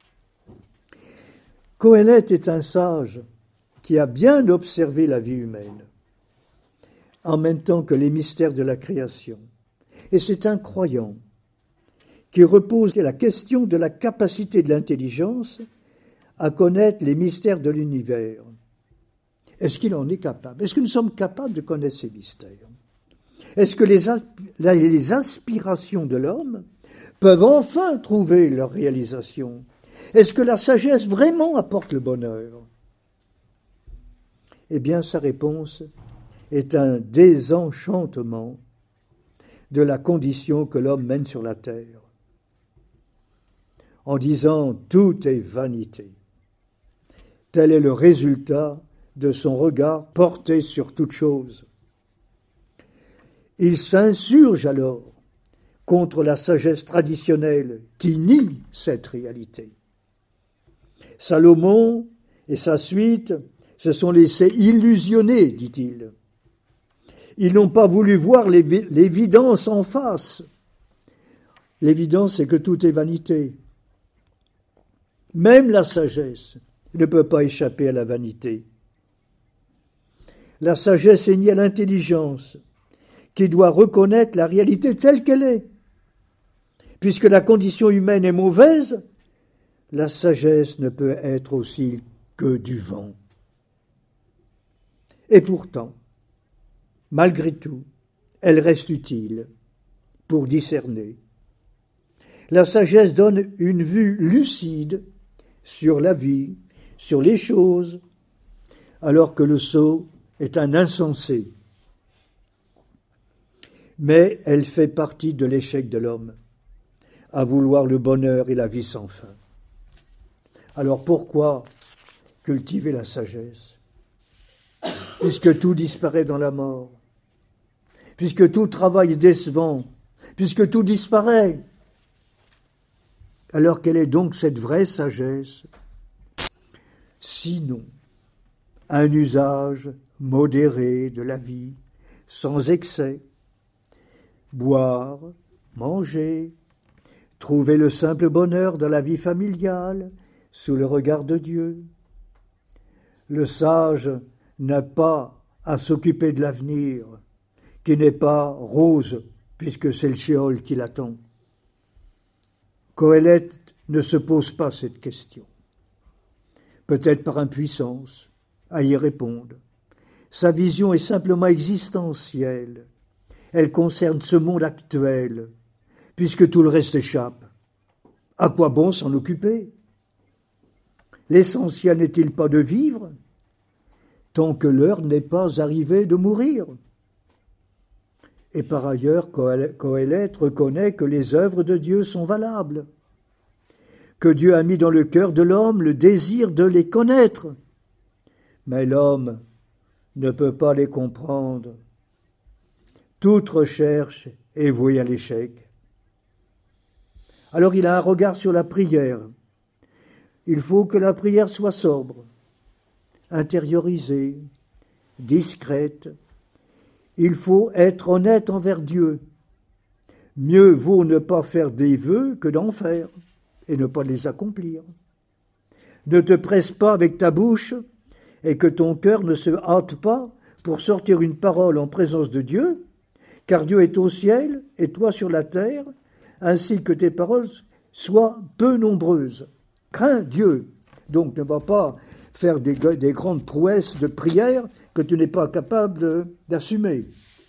Qoélète est un sage qui a bien observé la vie humaine, en même temps que les mystères de la création. Et c'est un croyant qui repose la question de la capacité de l'intelligence à connaître les mystères de l'univers. Est-ce qu'il en est capable? Est-ce que nous sommes capables de connaître ces mystères? Est-ce que les, les aspirations de l'homme peuvent enfin trouver leur réalisation? Est-ce que la sagesse vraiment apporte le bonheur? Eh bien, sa réponse est un désenchantement de la condition que l'homme mène sur la terre, en disant « tout est vanité ». Tel est le résultat de son regard porté sur toute chose. Il s'insurge alors contre la sagesse traditionnelle qui nie cette réalité. Salomon et sa suite se sont laissés illusionner, dit-il. Ils n'ont pas voulu voir l'évidence en face. L'évidence, c'est que tout est vanité. Même la sagesse ne peut pas échapper à la vanité. La sagesse est niée à l'intelligence, qui doit reconnaître la réalité telle qu'elle est. Puisque la condition humaine est mauvaise, la sagesse ne peut être aussi que du vent. Et pourtant, malgré tout, elle reste utile pour discerner. La sagesse donne une vue lucide sur la vie, sur les choses, alors que le sot est un insensé. Mais elle fait partie de l'échec de l'homme, à vouloir le bonheur et la vie sans fin. Alors pourquoi cultiver la sagesse? Puisque tout disparaît dans la mort, puisque tout travail est décevant, puisque tout disparaît. Alors quelle est donc cette vraie sagesse? Sinon, un usage modéré de la vie, sans excès, boire, manger, trouver le simple bonheur dans la vie familiale, sous le regard de Dieu. Le sage n'a pas à s'occuper de l'avenir, qui n'est pas rose, puisque c'est le Sheol qui l'attend. Qoélète ne se pose pas cette question, peut-être par impuissance à y répondre. Sa vision est simplement existentielle. Elle concerne ce monde actuel, puisque tout le reste échappe. À quoi bon s'en occuper? L'essentiel n'est-il pas de vivre, tant que l'heure n'est pas arrivée de mourir? Et par ailleurs, Qoheleth reconnaît que les œuvres de Dieu sont valables, que Dieu a mis dans le cœur de l'homme le désir de les connaître. Mais l'homme ne peut pas les comprendre. Toute recherche est vouée à l'échec. Alors il a un regard sur la prière. Il faut que la prière soit sobre, intériorisée, discrète. Il faut être honnête envers Dieu. Mieux vaut ne pas faire des vœux que d'en faire et ne pas les accomplir. Ne te presse pas avec ta bouche et que ton cœur ne se hâte pas pour sortir une parole en présence de Dieu, car Dieu est au ciel et toi sur la terre, ainsi que tes paroles soient peu nombreuses. Crains Dieu, donc ne va pas faire des, des grandes prouesses de prière que tu n'es pas capable d'assumer.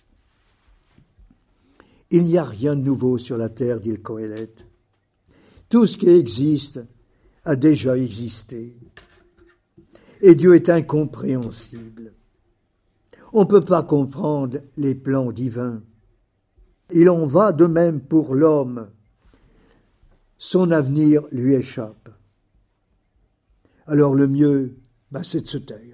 Il n'y a rien de nouveau sur la terre, dit le Qoheleth. Tout ce qui existe a déjà existé. Et Dieu est incompréhensible. On ne peut pas comprendre les plans divins. Il en va de même pour l'homme. Son avenir lui échappe. Alors le mieux, ben, c'est de se taire.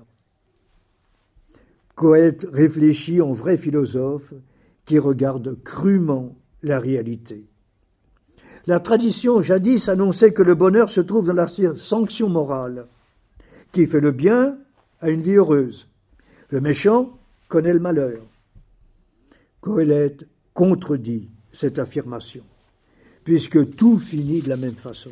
Qoheleth réfléchit en vrai philosophe qui regarde crûment la réalité. La tradition jadis annonçait que le bonheur se trouve dans la sanction morale. Qui fait le bien a une vie heureuse. Le méchant connaît le malheur. Qoheleth contredit cette affirmation, puisque tout finit de la même façon.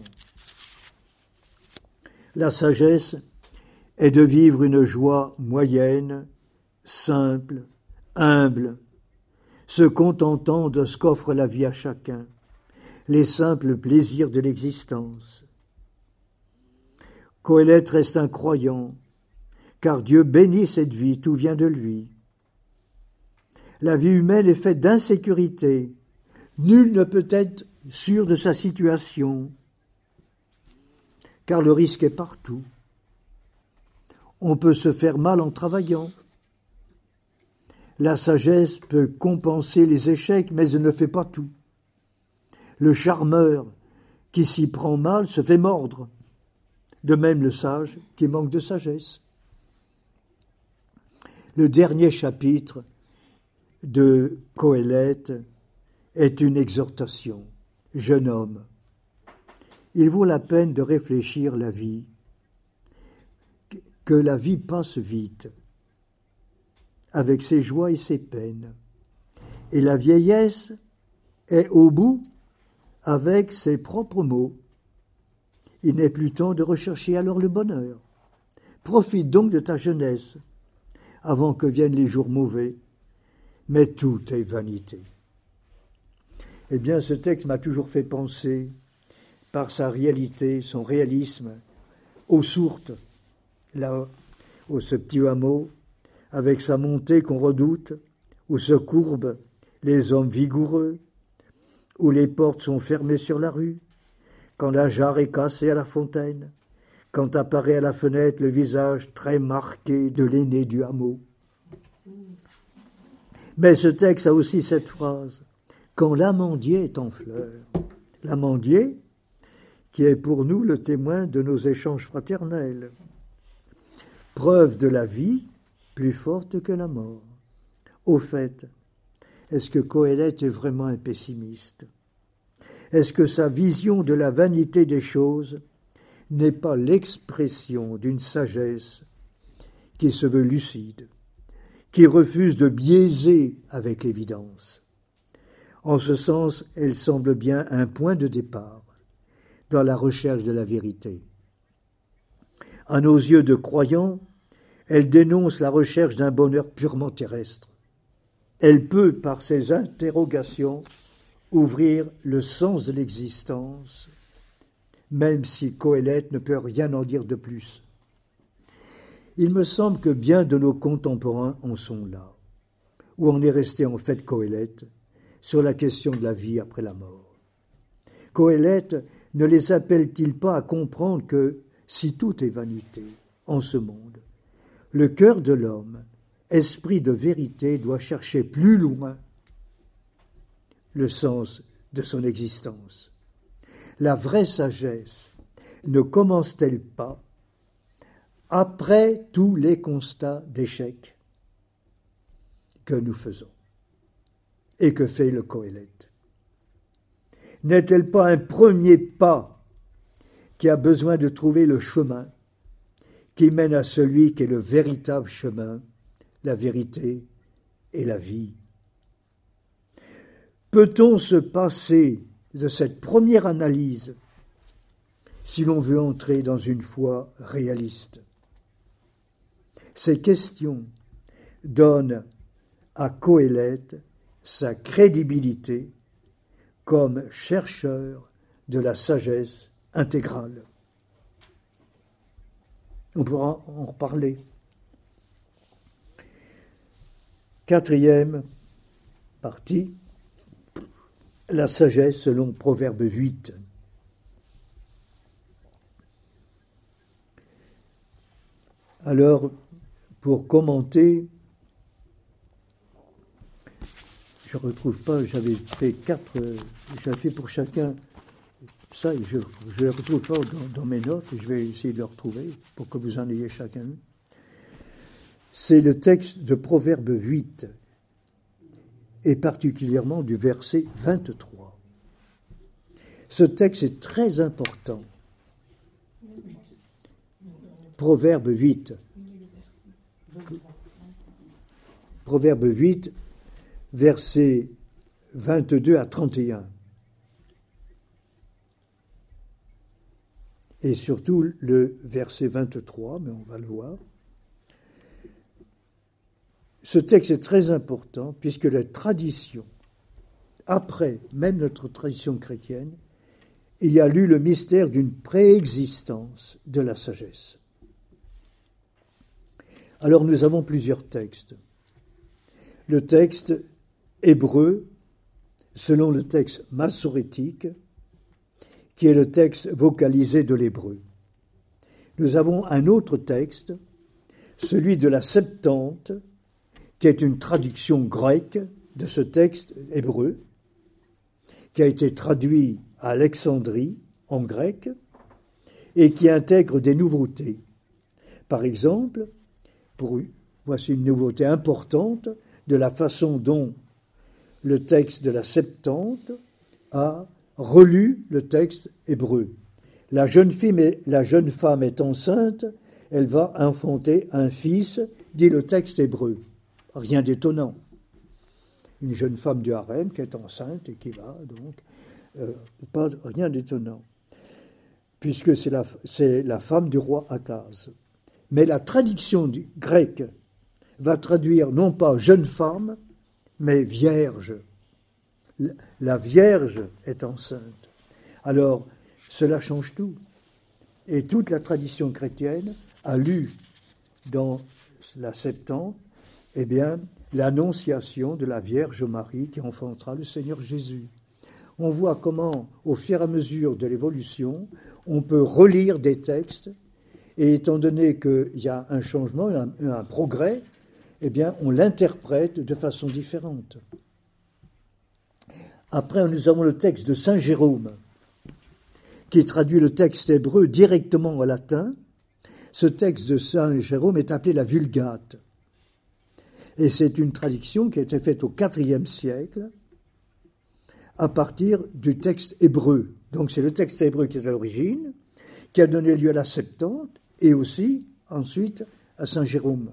La sagesse est de vivre une joie moyenne, simple, humble, se contentant de ce qu'offre la vie à chacun, les simples plaisirs de l'existence. Qoheleth reste un croyant, car Dieu bénit cette vie, tout vient de lui. La vie humaine est faite d'insécurité. Nul ne peut être sûr de sa situation, car le risque est partout. On peut se faire mal en travaillant. La sagesse peut compenser les échecs, mais elle ne fait pas tout. Le charmeur qui s'y prend mal se fait mordre. De même le sage qui manque de sagesse. Le dernier chapitre de Qoheleth est une exhortation. Jeune homme, il vaut la peine de réfléchir la vie, que la vie passe vite, avec ses joies et ses peines, et la vieillesse est au bout avec ses propres maux. Il n'est plus temps de rechercher alors le bonheur. Profite donc de ta jeunesse, avant que viennent les jours mauvais, mais tout est vanité. Eh bien, ce texte m'a toujours fait penser, par sa réalité, son réalisme, aux Sourtes, là, au ce petit hameau, avec sa montée qu'on redoute, où se courbent les hommes vigoureux, où les portes sont fermées sur la rue, quand la jarre est cassée à la fontaine, quand apparaît à la fenêtre le visage très marqué de l'aîné du hameau. Mais ce texte a aussi cette phrase, « Quand l'amandier est en fleurs ». L'amandier, qui est pour nous le témoin de nos échanges fraternels. Preuve de la vie plus forte que la mort. Au fait, est-ce que Qoheleth est vraiment un pessimiste ? Est-ce que sa vision de la vanité des choses n'est pas l'expression d'une sagesse qui se veut lucide, qui refuse de biaiser avec l'évidence ? En ce sens, elle semble bien un point de départ dans la recherche de la vérité. À nos yeux de croyants, elle dénonce la recherche d'un bonheur purement terrestre. Elle peut, par ses interrogations, ouvrir le sens de l'existence, même si Qoheleth ne peut rien en dire de plus. Il me semble que bien de nos contemporains en sont là, où en est resté en fait Qoheleth, sur la question de la vie après la mort. Qoheleth ne les appelle-t-il pas à comprendre que, si tout est vanité en ce monde, le cœur de l'homme, esprit de vérité, doit chercher plus loin le sens de son existence. La vraie sagesse ne commence-t-elle pas après tous les constats d'échec que nous faisons et que fait le Qoheleth? N'est-elle pas un premier pas qui a besoin de trouver le chemin qui mène à celui qui est le véritable chemin, la vérité et la vie? Peut-on se passer de cette première analyse si l'on veut entrer dans une foi réaliste? Ces questions donnent à Qoheleth sa crédibilité comme chercheur de la sagesse intégrale. On pourra en reparler. Quatrième partie, la sagesse selon Proverbe huit. Alors, pour commenter, je ne retrouve pas, j'avais fait quatre, j'avais fait pour chacun ça, je ne le retrouve pas dans, dans mes notes, je vais essayer de le retrouver pour que vous en ayez chacun. C'est le texte de Proverbe huit, et particulièrement du verset vingt-trois. Ce texte est très important. Proverbe huit. Proverbe huit, versets vingt-deux à trente et un. Et surtout le verset vingt-trois, mais on va le voir. Ce texte est très important puisque la tradition, après même notre tradition chrétienne, il y a lu le mystère d'une préexistence de la sagesse. Alors nous avons plusieurs textes. Le texte hébreu, selon le texte massorétique, qui est le texte vocalisé de l'hébreu. Nous avons un autre texte, celui de la Septante, qui est une traduction grecque de ce texte hébreu, qui a été traduit à Alexandrie en grec et qui intègre des nouveautés. Par exemple, pour, voici une nouveauté importante de la façon dont le texte de la Septante a relu le texte hébreu. La jeune fille, la jeune femme est enceinte, elle va enfanter un fils, dit le texte hébreu. Rien d'étonnant. Une jeune femme du harem qui est enceinte et qui va donc, euh, pas rien d'étonnant, puisque c'est la, c'est la femme du roi Akaz. Mais la traduction du grec va traduire non pas jeune femme, mais vierge. La Vierge est enceinte. Alors, cela change tout. Et toute la tradition chrétienne a lu dans la Septante, eh bien, l'annonciation de la Vierge Marie qui enfantera le Seigneur Jésus. On voit comment, au fur et à mesure de l'évolution, on peut relire des textes, et étant donné qu'il y a un changement, un, un progrès, eh bien, on l'interprète de façon différente. Après, nous avons le texte de Saint Jérôme, qui traduit le texte hébreu directement au latin. Ce texte de Saint Jérôme est appelé la Vulgate. Et c'est une traduction qui a été faite au quatrième siècle, à partir du texte hébreu. Donc c'est le texte hébreu qui est à l'origine, qui a donné lieu à la Septante, et aussi, ensuite, à Saint Jérôme.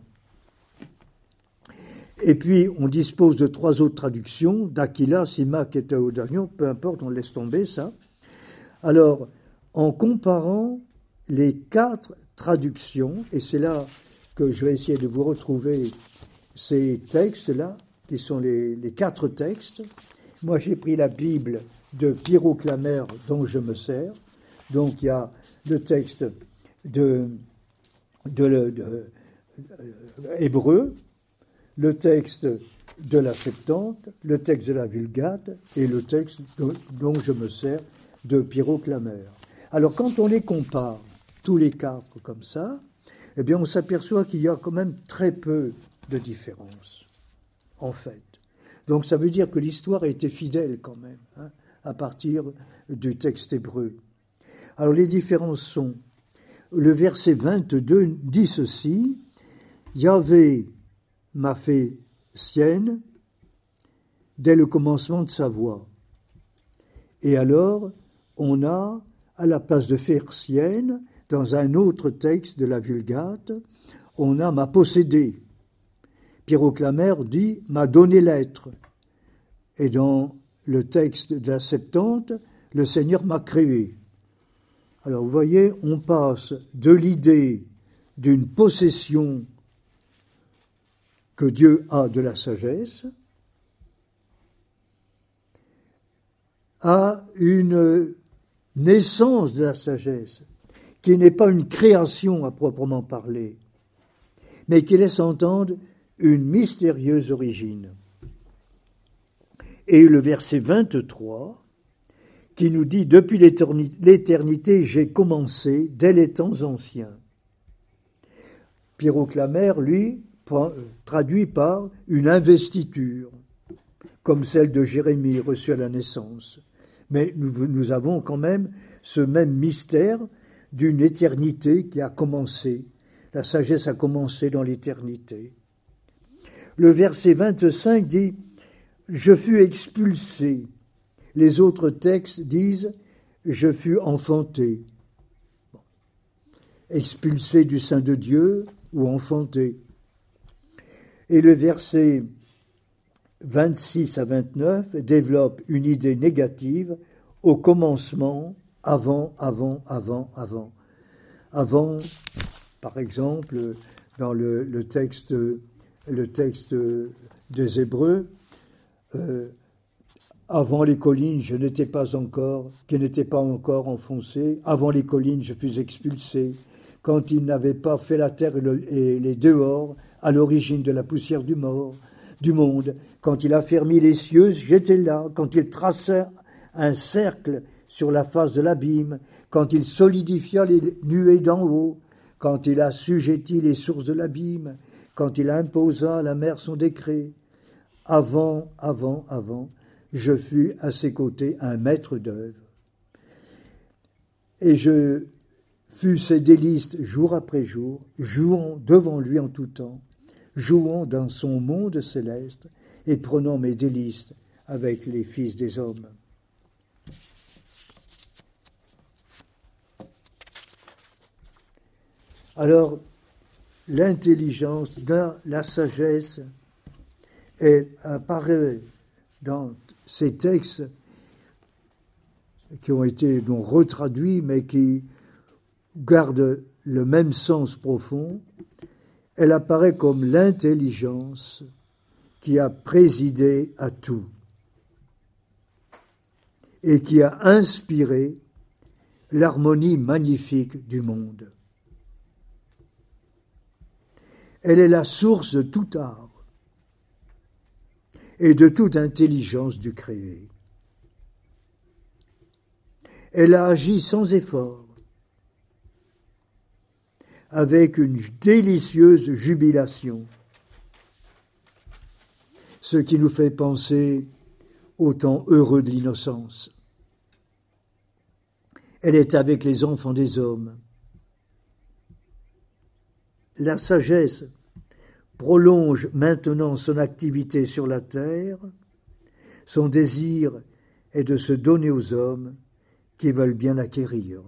Et puis, on dispose de trois autres traductions, d'Aquila, Simac et Théodorion, peu importe, on laisse tomber ça. Alors, en comparant les quatre traductions, et c'est là que je vais essayer de vous retrouver ces textes-là, qui sont les, les quatre textes. Moi, j'ai pris la Bible de Pierrot Clamer, dont je me sers. Donc, il y a le texte de, de, de, de hébreu, le texte de la Septante, le texte de la Vulgate et le texte dont, dont je me sers de Pierrot Clamer. Alors, quand on les compare, tous les quatre comme ça, eh bien, on s'aperçoit qu'il y a quand même très peu de différence, en fait. Donc ça veut dire que l'histoire a été fidèle quand même, hein, à partir du texte hébreu. Alors les différences sont, le verset vingt-deux dit ceci, Yahvé m'a fait sienne dès le commencement de sa voix. Et alors, on a, à la place de faire sienne, dans un autre texte de la Vulgate, on a m'a possédé. Pyroclamère dit m'a donné l'être. Et dans le texte de la Septante, le Seigneur m'a créé. Alors vous voyez, on passe de l'idée d'une possession que Dieu a de la sagesse à une naissance de la sagesse, qui n'est pas une création à proprement parler, mais qui laisse entendre une mystérieuse origine. Et le verset vingt-trois, qui nous dit « Depuis l'éternité, j'ai commencé, dès les temps anciens ». Pyroclamère, lui, traduit par une investiture, comme celle de Jérémie reçue à la naissance. Mais nous, nous avons quand même ce même mystère d'une éternité qui a commencé. La sagesse a commencé dans l'éternité. Le verset vingt-cinq dit « Je fus expulsé ». Les autres textes disent « Je fus enfanté ». Bon. Expulsé du sein de Dieu ou enfanté. Et le verset vingt-six à vingt-neuf développe une idée négative au commencement, avant, avant, avant, avant. Avant, par exemple, dans le, le, texte, le texte des Hébreux, euh, avant les collines, je n'étais pas encore, qui n'étaient pas encore enfoncées. Avant les collines, je fus expulsé. Quand il n'avait pas fait la terre et, le, et les dehors, à l'origine de la poussière du, mort, du monde, quand il affermit les cieux, j'étais là. Quand il traça un cercle sur la face de l'abîme, quand il solidifia les nuées d'en haut, quand il assujettit les sources de l'abîme, quand il imposa à la mer son décret. Avant, avant, avant, je fus à ses côtés un maître d'œuvre. Et je fus ses délices jour après jour, jouant devant lui en tout temps, jouant dans son monde céleste et prenant mes délices avec les fils des hommes. Alors, l'intelligence, dans la sagesse, elle apparaît dans ces textes qui ont été donc retraduits, mais qui gardent le même sens profond. Elle apparaît comme l'intelligence qui a présidé à tout et qui a inspiré l'harmonie magnifique du monde. Elle est la source de tout art et de toute intelligence du créé. Elle a agi sans effort, avec une délicieuse jubilation, ce qui nous fait penser au temps heureux de l'innocence. Elle est avec les enfants des hommes. La sagesse prolonge maintenant son activité sur la terre. Son désir est de se donner aux hommes qui veulent bien l'acquérir.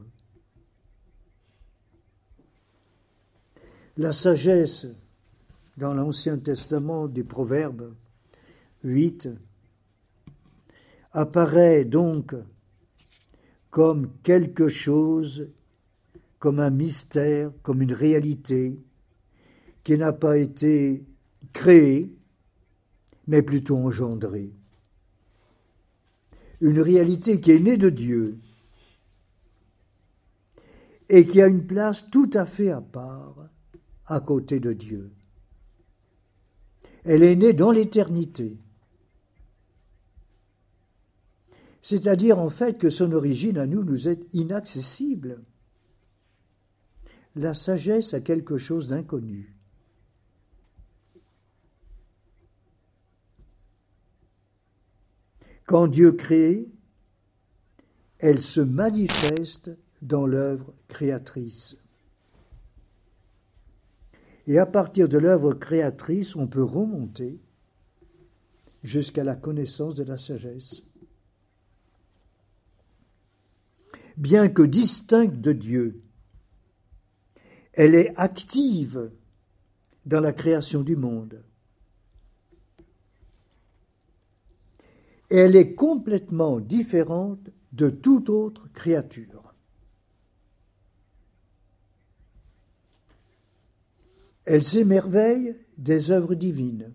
La sagesse, dans l'Ancien Testament du Proverbe huit, apparaît donc comme quelque chose, comme un mystère, comme une réalité qui n'a pas été créée, mais plutôt engendrée. Une réalité qui est née de Dieu et qui a une place tout à fait à part à côté de Dieu. Elle est née dans l'éternité. C'est-à-dire en fait que son origine à nous nous est inaccessible. La sagesse a quelque chose d'inconnu. Quand Dieu crée, elle se manifeste dans l'œuvre créatrice. Et à partir de l'œuvre créatrice, on peut remonter jusqu'à la connaissance de la sagesse. Bien que distincte de Dieu, elle est active dans la création du monde. Et elle est complètement différente de toute autre créature. Elle s'émerveille des œuvres divines.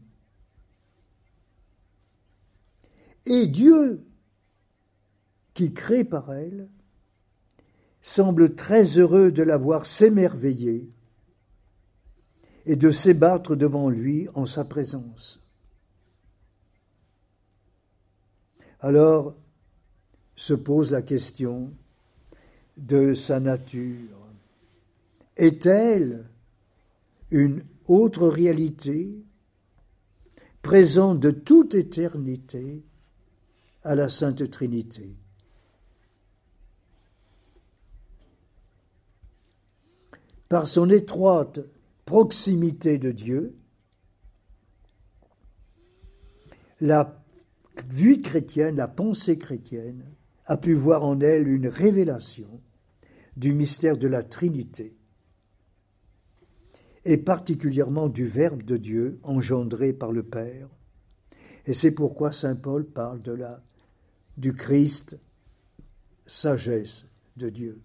Et Dieu, qui crée par elle, semble très heureux de la voir s'émerveiller et de s'ébattre devant lui en sa présence. Alors se pose la question de sa nature. Est-elle une autre réalité présente de toute éternité à la Sainte Trinité? Par son étroite proximité de Dieu, la vie chrétienne, la pensée chrétienne, a pu voir en elle une révélation du mystère de la Trinité, et particulièrement du Verbe de Dieu engendré par le Père. Et c'est pourquoi saint Paul parle de la, du Christ, sagesse de Dieu.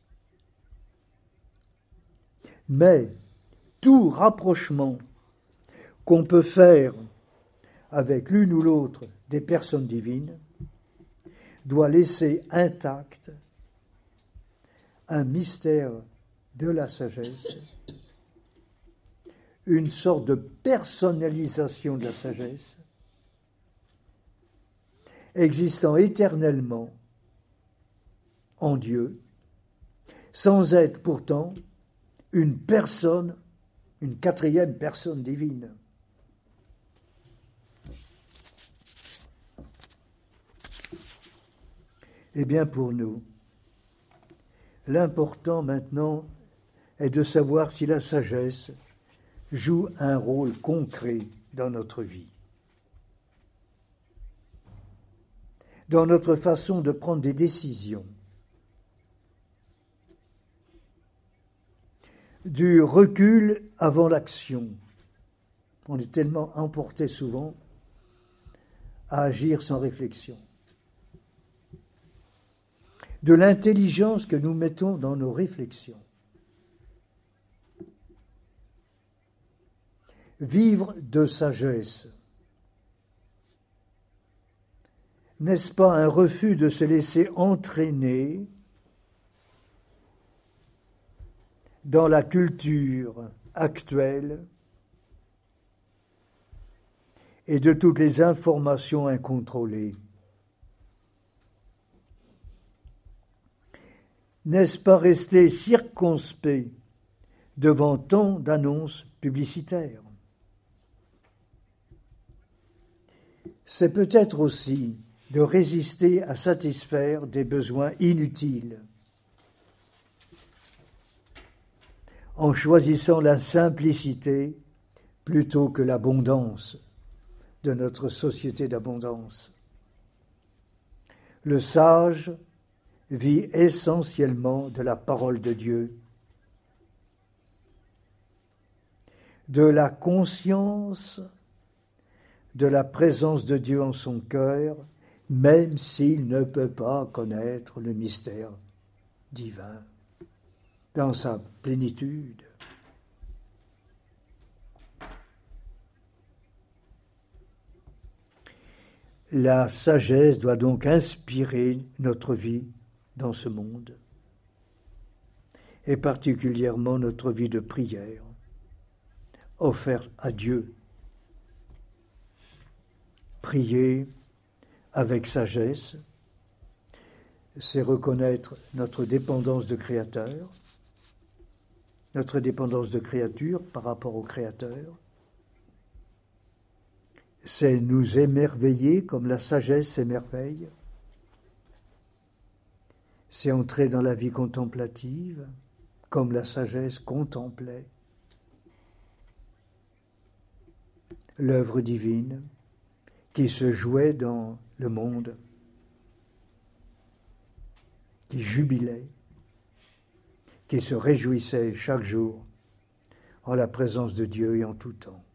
Mais tout rapprochement qu'on peut faire avec l'une ou l'autre des personnes divines doit laisser intact un mystère de la sagesse, une sorte de personnalisation de la sagesse, existant éternellement en Dieu, sans être pourtant une personne, une quatrième personne divine. Eh bien, pour nous, l'important maintenant est de savoir si la sagesse joue un rôle concret dans notre vie, dans notre façon de prendre des décisions, du recul avant l'action. On est tellement emporté souvent à agir sans réflexion. De l'intelligence que nous mettons dans nos réflexions. Vivre de sagesse. N'est-ce pas un refus de se laisser entraîner dans la culture actuelle et de toutes les informations incontrôlées? N'est-ce pas rester circonspect devant tant d'annonces publicitaires? C'est peut-être aussi de résister à satisfaire des besoins inutiles, en choisissant la simplicité plutôt que l'abondance de notre société d'abondance. Le sage vit essentiellement de la parole de Dieu, de la conscience de la présence de Dieu en son cœur, même s'il ne peut pas connaître le mystère divin dans sa plénitude. La sagesse doit donc inspirer notre vie dans ce monde, et particulièrement notre vie de prière, offerte à Dieu. Prier avec sagesse, c'est reconnaître notre dépendance de Créateur, notre dépendance de créature par rapport au Créateur, c'est nous émerveiller comme la sagesse s'émerveille. C'est entrer dans la vie contemplative comme la sagesse contemplait l'œuvre divine qui se jouait dans le monde, qui jubilait, qui se réjouissait chaque jour en la présence de Dieu et en tout temps.